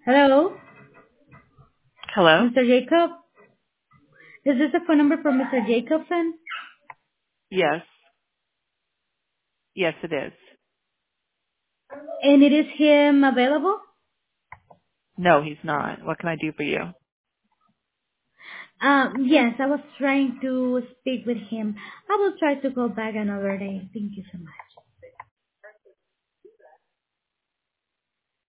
Hello, Hello? Mr. Jacob. Is this the phone number for Mr. Jacobson? Yes. Yes, it is. And it is him available? No, he's not. What can I do for you? Yes, I was trying to speak with him. I will try to call back another day. Thank you so much.